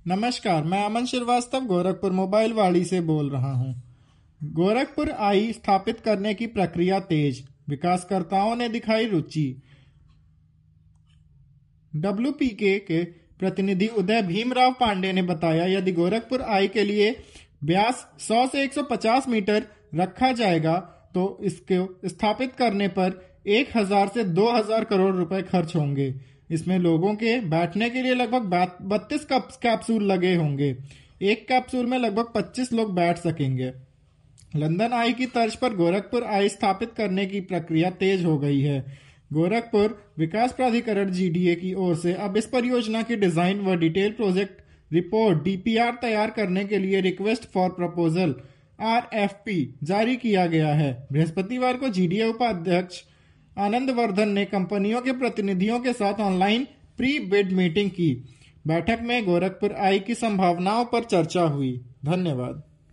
नमस्कार, मैं अमन श्रीवास्तव गोरखपुर मोबाइल वाड़ी से बोल रहा हूं। गोरखपुर आई स्थापित करने की प्रक्रिया तेज, विकासकर्ताओं ने दिखाई रुचि। डब्ल्यूपीके के प्रतिनिधि उदय भीमराव पांडे ने बताया, यदि गोरखपुर आई के लिए व्यास 100 से 150 मीटर रखा जाएगा तो इसको स्थापित करने पर 1000 से 2000 करोड़ रुपए खर्च होंगे। इसमें लोगों के बैठने के लिए लगभग 32 कैप्सूल लगे होंगे। एक कैप्सूल में लगभग 25 लोग बैठ सकेंगे। लंदन आई की तर्ज पर गोरखपुर आई स्थापित करने की प्रक्रिया तेज हो गई है। गोरखपुर विकास प्राधिकरण जीडीए की ओर से अब इस परियोजना की डिजाइन व डिटेल प्रोजेक्ट रिपोर्ट डीपीआर तैयार करने के लिए रिक्वेस्ट फॉर प्रपोजल आरएफपी जारी किया गया है। बृहस्पतिवार को जीडीए उपाध्यक्ष आनंद वर्धन ने कंपनियों के प्रतिनिधियों के साथ ऑनलाइन प्री बिड मीटिंग की। बैठक में गोरखपुर आई की संभावनाओं पर चर्चा हुई। धन्यवाद।